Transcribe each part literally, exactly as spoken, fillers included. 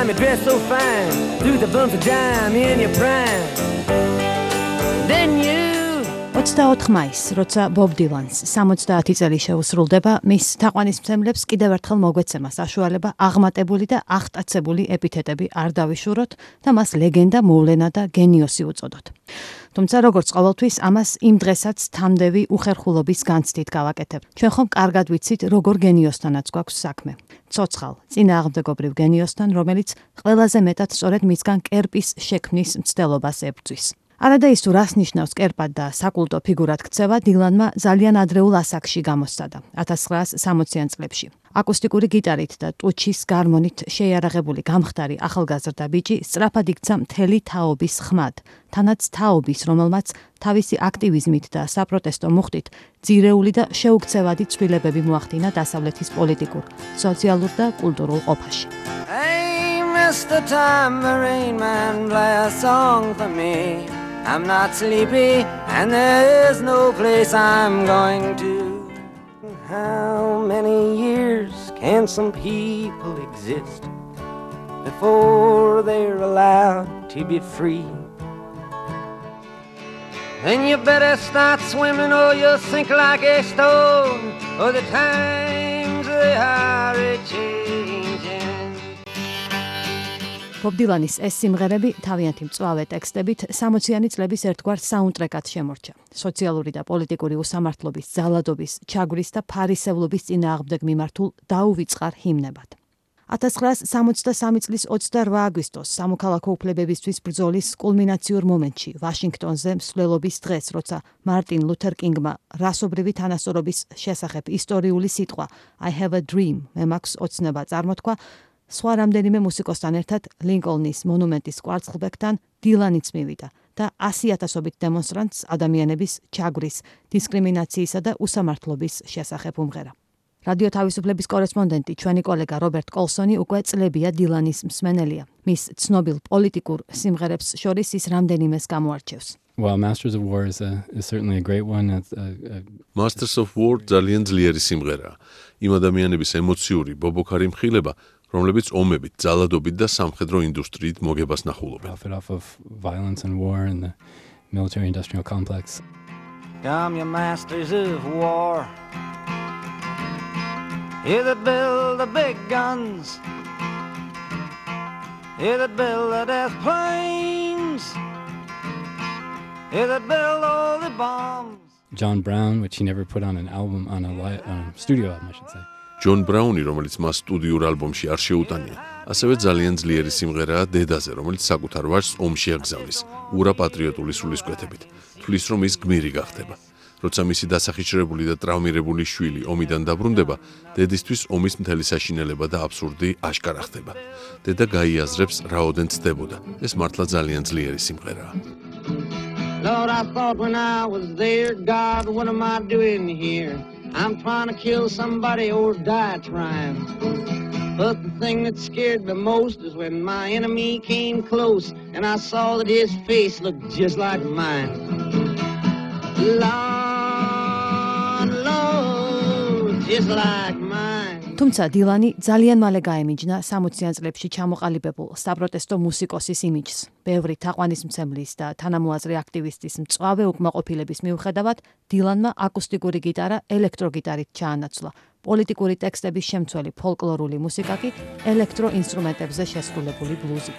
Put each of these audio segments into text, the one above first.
time you dress so fine, threw the bumps of dime in your prime. Then you ოცდაოთხ მაისს, როცა ბობ დილანს სამოცდაათი წელი შეუსრულდება, მის თაყვანისმცემლებს კიდევ ერთხელ მოგვეცემა საშუალება აღმატებული და აღტაცებული ეპითეტები არ დავიშუროთ და მას ლეგენდა, მოვლენა და გენიოსი უწოდოთ. თუმცა როგორც ყოველთვის ამას იმ დღესაც თამდევი უხერხულობის განცდით გავაკეთებ. ჩვენ ხომ კარგად ვიცით, როგორ გენიოსთანაც გვაქვს საქმე. ცოცხალ, წინააღმდეგობრივ გენიოსთან, რომელიც ყველაზე მეტად სწორედ მისგან კერპის შექმნის მცდელობას ებრძვის. არადა ის თუ რას ნიშნავს კერპად და საკულტო ფიგურად ქცევა, დილანმა ძალიან ადრეულ ასაკში გამოსცადა, ათას ცხრაას სამოციან წლებში. აკუსტიკური გიტარით და ტუჩის გარმონით შეიარაღებული გამხდარი ახალგაზრდა ბიჭი სწრაფად იქცა მთელი თაობის ხმად, თანაც თაობის, რომელმაც თავისი აქტივიზმით და საპროტესტო მუხტით ძირეული და შეუქცევადი ცვლილებები მოახდინა დასავლეთის პოლიტიკურ, სოციალურ და კულტურულ ყოფაში. Hey, Mister Tambourine Man, play a song for me. I'm not sleepy and there's no place I'm going to. How many years can some people exist before they're allowed to be free? Then you better start swimming or you'll sink like a stone, or the times they are a-changing. ბობ დილანის ეს სიმღერები თავიანთი მწვავე ტექსტებით სამოციანი წლების ერთგვარ საუნდტრეკად შემორჩა. სოციალური და პოლიტიკური უსამართლობის, ძალადობის, ჩაგვრის და ფარისევლობის წინააღმდეგ მიმართულ დაუვიწყარ ჰიმნებად. ათას ცხრაას სამოცდასამი წლის ოცდარვა აგვისტოს სამოქალაქო უფლებებისთვის ბრძოლის კულმინაციურ მომენტში, ვაშინგტონზე მსვლელობის დღეს, როცა მარტინ ლუთერ კინგმა რასობრივი თანასწორობის შესახებ ისტორიული სიტყვა I have a dream, მე მაქვს ოცნება წარმოთქვა, სხვა რამდენიმე მუსიკოსთან ერთად ლინკოლნის მონუმენტის კვარცხლბეკთან დილანიც მივიდა და ასი ათასობით დემონსტრანტს ადამიანების ჩაგვრის, დისკრიმინაციისა და უსამართლობის შესახებ უმღერა. რადიო თავისუფლების კორესპონდენტი, ჩვენი კოლეგა რობერტ კოლსონი უკვე წლებია დილანის მსმენელია. მის ცნობილ პოლიტიკურ სიმღერებს შორის ის რამდენიმეს გამოარჩევს. Well, Masters of War is, a, is certainly a great one. A, a... Masters of War ძალიან ძლიერი სიმღერაა. იმ ადამიანების ემოციური, ბობოქარი მხილება, რომლებიც ომებით, ძალადობით და სამხედრო ინდუსტრიით მოგებას ნახულობენ. Profit off of violence and war and the military industrial complex. Come, you masters of war, you that build the big guns, you that build the death planes, you that build all the bombs. John Brown, which he never put on an album, on a, li- on a studio album, I should say. ჯონ ბრაუნი, რომელიც მას სტუდიურ ალბომში არ შეუტანია, ასევე ძალიან ძლიერი სიმღერაა დედაზე, რომელიც საკუთარ ვაჟს ომში აგზავნის, ურა პატრიოტული სულისკვეთებით, თვლის რომ ის გმირი გახდება. როცა მისი დასახიჩრებული და ტრავმირებული შვილი ომიდან დაბრუნდება, დედისთვის ომის მთელი საშინელება და აბსურდი აშკარა ხდება. დედა გაიაზრებს, რაოდენ ცდებოდა. ეს მართლა ძალიან ძლიერი სიმღერაა. Lord, I thought when I was there, God, what am I doing here? I'm trying to kill somebody or die trying. But the thing that scared me most is when my enemy came close and I saw that his face looked just like mine. Lord, Lord, just like mine. თუმცა დილანი ძალიან მალე გაემიჯნა სამოციან წლებში ჩამოყალიბებულ საპროტესტო მუსიკოსის იმიჯს. ბევრი თაყვანისმცემლის და თანამოაზრე აქტივისტის მწვავე უკმაყოფილების მიუხედავად, დილანმა აკუსტიკური გიტარა ელექტროგიტარით ჩაანაცვლა. პოლიტიკური ტექსტების შემცველი ფოლკლორული მუსიკა კი ელექტროინსტრუმენტებზე შესრულებული ბლუზით.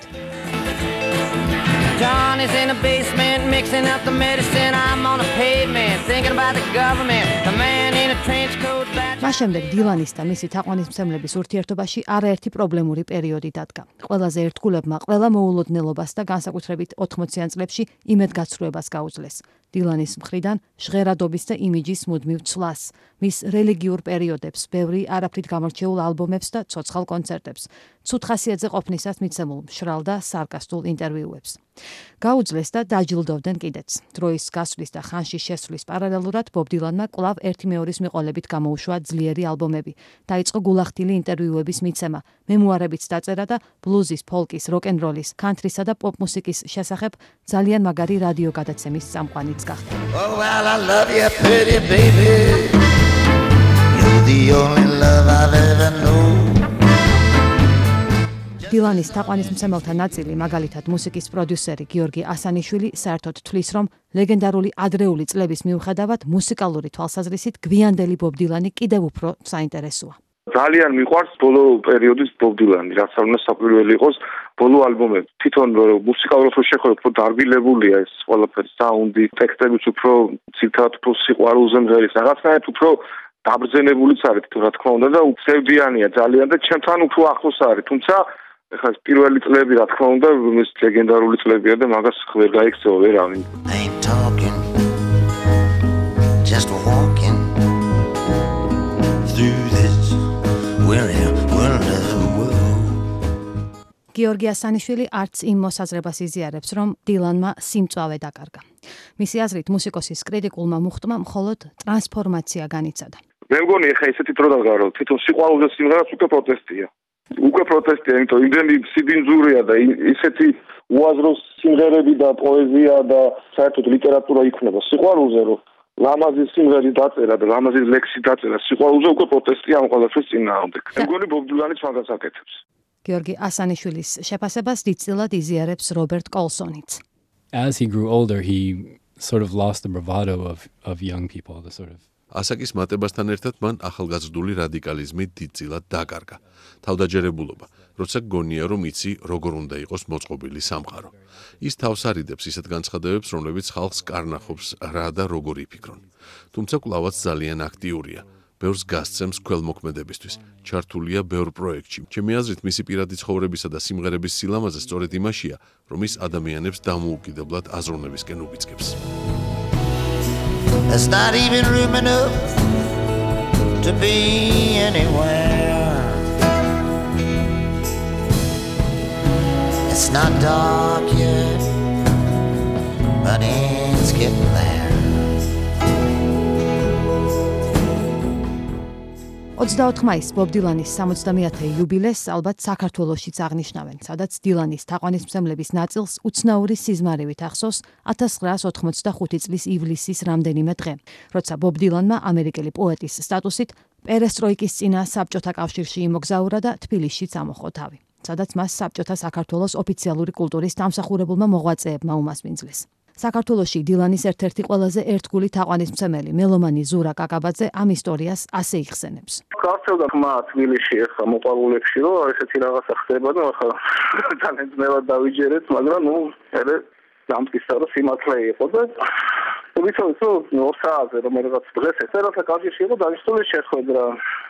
John is in the basement mixing up the medicine. I'm on the pavement thinking about the government. The man in a trench coat. მას შემდეგ დილანის და მისი თაყვანისმცემლების ურთიერთობაში არაერთი პრობლემური პერიოდი დადგა. ყველაზე ერთგულებმა ყველა მოულოდნელობას და განსაკუთრებით ოთხმოციან წლებში იმედგაცრუებას გაუძლეს. დილანის მხრიდან ჟღერადობის და იმიჯის მუდმივ ცვლას, მის რელიგიურ პერიოდებს, ბევრი არაფრით გამორჩეულ ალბომებს და ცოცხალ კონცერტებს, ცუდ ხასიათზე ყოფნისას მიცემულ მშრალ და სარკასტულ ინტერვიუებს. გაუძლეს და დაჯილდოვდნენ კიდეც. დროის გასვლის და ხანში შესვლის პარალელურად ბობ დილანმა კვლავ ერთი მეორის მიყოლებით გამოუშვა ძლიერი ალბომები. დაიწყო გულახდილი ინტერვიუების მიცემა, მემუარებიც დაწერა და ბლუზის, ფოლკის, როკ-ენ-როლის, კანტრისა და პოპ მუსიკის შესახებ ძალიან მაგარი რადიო გადაცემის წამყვანიც გახდა. Oh, well, I love you, pretty baby. You're the only love I've ever known. დილანის თაყვანისმცემელთა ნაწილი, მაგალითად მუსიკის პროდიუსერი გიორგი ასანიშვილი, საერთოდ თვლის, რომ ლეგენდარული ადრეული წლების მიუხედავად მუსიკალური თვალსაზრისით გვიანდელი ბობ დილანი კიდევ უფრო საინტერესოა. ძალიან მიყვარს ბოლო პერიოდის ბობ დილანი, რაც არ უნდა საკვირველი იყოს ბოლო ალბომები. თვითონ მუსიკალურად რო შეხვედრით, უფრო დარბილებულია ეს ყველაფერი, საუნდი, ტექსტებიც უფრო ცირთად უფრო სიყვარულზე მღერის, რაღაცნაირად უფრო დაბრძენებულიც არის თუ რა თქმა უნდა და უცევდიანია ძალიან და ჩემთან უფრო ახლოს არის. თუმცა ეხლა პირველი წლები რა თქმა უნდა ეს ლეგენდარული წლებია და მაგას ვერ გაიქცევა ვერავინ. Ain't talking, just walking through this weary wonderful world. გიორგი ასანიშვილი არც იმ მოსაზრებას იზიარებს, რომ დილანმა სიმწვავე დაკარგა. მისი აზრით, მუსიკოსის კრიტიკულმა მუხტმა მხოლოდ ტრანსფორმაცია განიცადა. მე მგონი ეხა ესეთი დრო დაგარო, თვითონ სიყვარულზე სიმღერაც უკვე პროტესტია. უკვე პროტესტია, იმიტომ იმდენი სიბინძურია და ისეთი უაზრო სიმღერები და პოეზია და საერთოდ ლიტერატურა იქნება სიყვარულზე, რომ ლამაზი სიმღერი დაწერა და ლამაზი ლექსი დაწერა სიყვარულზე უკვე პროტესტია ამ ყველაფრის წინააღმდეგ. მე მგონი ბობ დილანიც მაგას აკეთებს. გიორგი ასანიშვილის შეფასებას დიდწილად იზიარებს რობერტ კოლსონიც. As he grew older, he sort of lost the bravado of of young people, the sort of ასაკის მატებასთან ერთად მან ახალგაზრდული რადიკალიზმი დიდწილად დაკარგა. თავდაჯერებულობა, როცა გონია რომ იცი როგორ უნდა იყოს მოწყობილი სამყარო. ის თავს არიდებს ისეთ განცხადებებს, რომლებიც ხალხს კარნახობს რა და როგორ იფიქრონ. თუმცა კვლავაც ძალიან აქტიურია. ბევრს გასცემს ქველმოქმედებისთვის, ჩართულია ბევრ პროექტში. ჩემი აზრით, მისი პირადი ცხოვრებისა და სიმღერების სილამაზე სწორედ იმაშია, რომ ის ადამიანებს დამოუკიდებლად აზროვნებისკენ უბიძგებს. There's not even room enough to be anywhere. It's not dark yet, but it's getting there. ოცდაოთხ მაისს ბობ დილანის სამოცდამეათე იუბილეს ალბათ საქართველოშიც აღნიშნავენ, სადაც დილანის თაყვანისმცემლების ნაწილს უცნაური სიზმარივით ახსოვს ათას ცხრაას ოთხმოცდახუთი წლის ივლისის რამდენიმე დღე, როცა ბობ დილანმა ამერიკელი პოეტის სტატუსით პერესტროიკის წინა საბჭოთა კავშირში იმოგზაურა და თბილისშიც ამოჰყო თავი, სადაც მას საბჭოთა საქართველოს ოფიციალური კულტურის დამსახურებულმა მოღვაწეებმა უმასპინძლეს. საქართველოში დილანის ერთ-ერთი ყველაზე ერთგული თაყვანისმცემელი მელომანი ზურა კაკაბაძე ამ ისტორიას ასე იხსენებს. გავრცელდა ხმა თბილისში ახლა მოყვარულებში, რომ ესეთი რაღაცა ხდება და ახლა ძალიან ძნელად დავიჯერეთ, მაგრამ ნუ ელე დამტკიცა რომ სიმართლე იყო და ვიცოდი რომ ორ საათზე რომ რაღაც დღეს ეს რაღაცა კავშირში იყო დანიშნული შეხვედრა.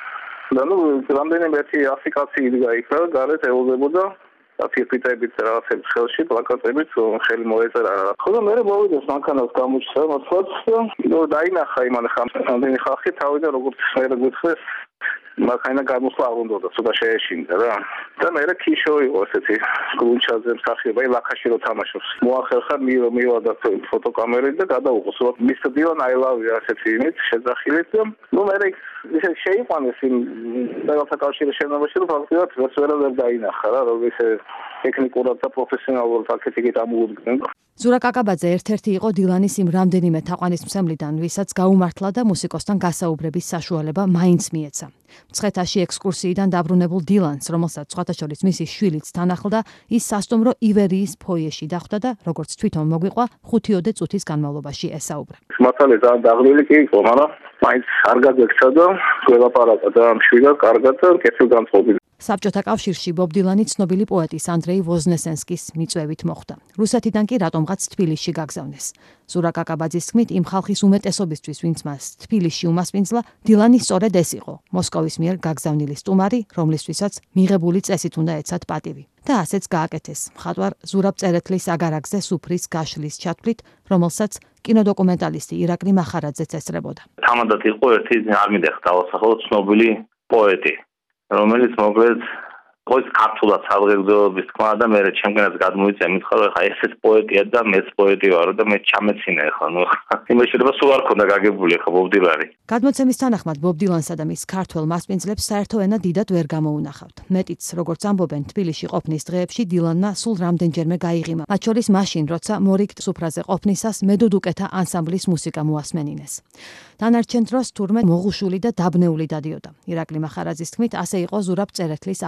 და ნუ რამდენიმე ერთი ასი კაცი იდგა იქ და გარეთ ეუზებოდა და ფირფიტებით რაღაცებს ხელში, პლაკატებით ხელი მოეწერა. ხო და მე მოვიდეს მანქანას გამოჩნდა, მოთხოვს და ნუ დაინახა იმან ხამდენი ხალხი თავიდან როგორც მე გითხეს მანქანა გამოსვლა არ უნდოდა, ცოტა შეეშინდა რა. და მე ქიშო იყო ესეთი გუნჩაზე მსახიობი, ლაქაში რო თამაშობს. მოახერხა მიო მივა და ფოტოკამერით და გადაუყოს. მისტერ დილან I love you ასეთი იმით შეძახილით და ნუ მე ისე შეიყვანეს იმ რაღაცა კავშირის შენობაში, რომ ფაქტობრივად ვერც ვერ დაინახა რა, რომ ისე ტექნიკურად და პროფესიონალურად აქეთიკით ამოუდგნენ. ზურა კაკაბაძე ერთ-ერთი იყო დილანის იმ რამდენიმე თაყვანისმცემლიდან, ვისაც გაუმართლა და მუსიკოსთან გასაუბრების საშუალება მაინც მიეცა. მცხეთაში ექსკურსიიდან დაბრუნებულ დილანს, რომელსაც სხვათა შორის მისი შვილიც თან ახლდა, ის სასტუმრო ივერიის ფოიეში დახვდა და როგორც თვითონ მოგვიყვა, ხუთიოდე წუთის განმავლობაში ესაუბრა. მართალია ძალიან დაღლილი კი იყო, მაგრამ მაინც არ გაგვექცა და გველაპარაკა და ამ შვილად კარგად და კეთილგანწყობილი. საბჭოთა კავშირში ბობ დილანი ცნობილი პოეტის ანდრეი ვოზნესენსკის მიწვევით მოხვდა. რუსეთიდან კი რატომღაც თბილისში გაგზავნეს. ზურა კაკაბაძის თქმით, იმ ხალხის უმეტესობისთვის, ვინც მას თბილისში უმასპინძლა, დილანი სწორედ ეს იყო, მოსკოვის მიერ გაგზავნილი სტუმარი, რომლისთვისაც მიღებული წესით უნდა ეცათ პატივი. და ასეც გააკეთეს. მხატვარ ზურაბ წერეთლის აგარაკზე სუფრის გაშლის ჩათვლით, რომელსაც კინოდოკუმენტალისტი ირაკლი მახარაძეც ესწრებოდა. თამადად იყო ერთი არ მინდა დავასახელო ცნობილი პოეტი, რომელიც მოკლედ ყოველთვის ქართულად საზღერდოობის თქმა და მე ჩემგანაც გადმოიწია მითხრა რომ ხა ესეც პოეტია და მეც პოეტი ვარო და მე ჩამეცინა ხა ნუ იმაში შეიძლება სულ არ ქონდა გაგებული ხა ბობ დილანი. გადმოცემის თანახმად ბობ დილანსა და მის ქართველ მასპინძლებს საერთო ენა დიდად ვერ გამოუნახავთ. მეტიც, როგორც ამბობენ, თბილისში ყოფნის დღეებში დილანმა სულ რამდენჯერმე გაიღიმა. მათ შორის მაშინ, როცა მორიგ სუფრაზე ყოფნისას მედუდუკეთა ანსამბლის მუსიკა მოასმენინეს. დანარჩენ დროს თურმე მოღუშული და დაბნეული დადიოდა. ირაკლი მახარაძის თქმით, ასე იყო ზურაბ წერეთლის აგარაკზე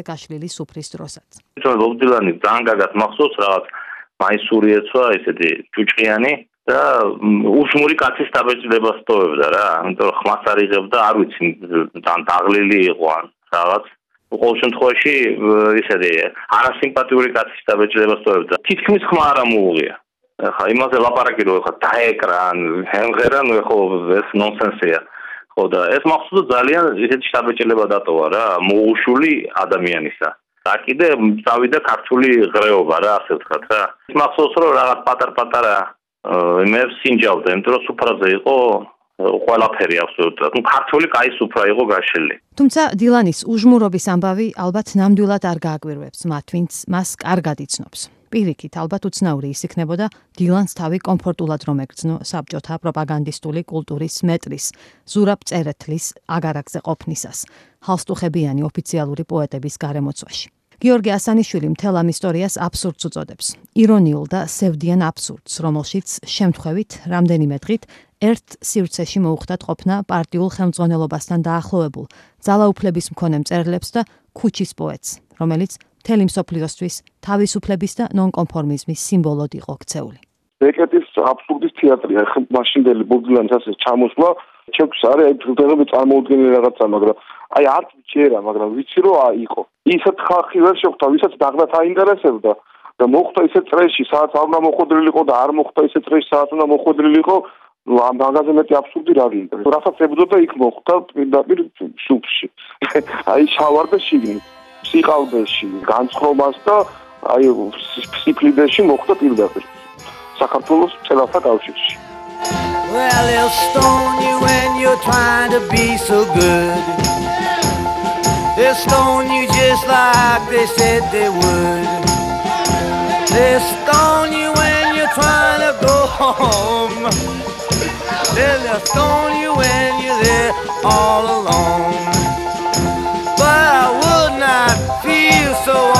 გაშლილი სუფრის დროსაც. თვითონ ბობ დილანი ძალიან კარგად მახსოვს რაღაც მაისური ეცვა, ესეთი ჭუჭყიანი და უშმური კაცის დაბეჭდებას ტოვებდა რა. იმიტომ რომ ხმას არ იღებდა, არ ვიცი, ძალიან დაღლილი იყო ან რაღაც. ყოველ შემთხვევაში ისეთი არასიმპათიური კაცის დაბეჭდებას ტოვებდა. თითქმის ხმა არ ამოუღია. ხა იმაზე ლაპარაკი რო ხა დაეკრა ან ჰემღერა, ნუ ხო ეს ნონსენსია. ხო და ეს მახსოვს ძალიან ისეთი შთაბეჭდილება დატოვა რა, მოუშვი ადამიანისა. და კიდე წავიდა ქართული ღრეობა რა, ასე ვთქვათ რა. მახსოვს რომ რაღაც პატარ-პატარა იმებს სინჯავდა, იმიტომ რომ სუფრაზე იყო ყველაფერი აბსოლუტურად. ნუ ქართული კაი სუფრა იყო გაშლილი. თუმცა დილანის უჟმურობის ამბავი ალბათ ნამდვილად არ გააგვირვებს მათ, ვინც მას კარგად იცნობს. პირიქით, ალბათ უცნაური ის იქნებოდა დილანს თავი კომფორტულად რომ ეგრძნო საბჭოთა პროპაგანდისტული კულტურის მეტრის, ზურაბ წერეთლის აგარაკზე ყოფნისას, ჰალსტუხებიანი ოფიციალური პოეტების გარემოცვაში. გიორგი ასანიშვილი მთელ ამ ისტორიას აბსურდს უწოდებს. ირონიულ და სევდიან აბსურდს, რომელშიც შემთხვევით რამდენიმე დღით ერთ სივრცეში მოუხდათ ყოფნა პარტიულ ხელმძღვანელობასთან დაახლოებულ ძალაუფლების მქონე მწერლებს და ქუჩის პოეტს, რომელიც მთელი მსოფლიოსთვის თავისუფლების და ნონკონფორმიზმის სიმბოლოდ იყო ქცეული. ბეკეტის აბსურდის თეატრია, მაშინდელი ბობ დილანის ასე ჩამოსვლა, ჩემთვის არის აი დღეები წარმოუდგენელი რაღაცა, მაგრამ აი არც ჯერა, მაგრამ ვიცი რომ იყო. ისეთ ხალხი ვერ შეხვდა, ვისაც დაღდათ აინტერესებდა და მოხდა ისე წრეში, სადაც არ უნდა მოხვედრილიყო და არ მოხდა ისე წრეში, სადაც უნდა მოხვედრილიყო, ამ მაგაზე მეტი აბსურდი რა გინდა. რასაც ებდოდა იქ მოხდა პირდაპირ სუფში. აი შავარ და შიგნით. სიყალბეში, განცხრომას და აი სიფლიდეში მოხდა პირდაპირ. საქართველოს წელათა კავშირში. Well, they'll stone you when you're trying to be so good. They'll stone you just like they said they would. They'll stone you when you're trying to go home. They'll stone you when you're there all alone. But I would not feel so